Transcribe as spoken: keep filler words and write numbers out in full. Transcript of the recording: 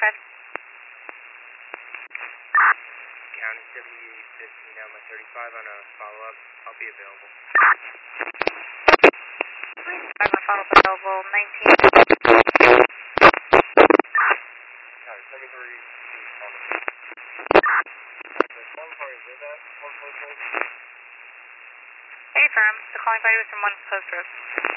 ahead. County W fifteen out my thirty-five on a follow-up. I'll be available. I'm going to follow up available nineteen. Alright, seventy-three. One car is with that. One post road. Hey, firm. The calling party was from one post road.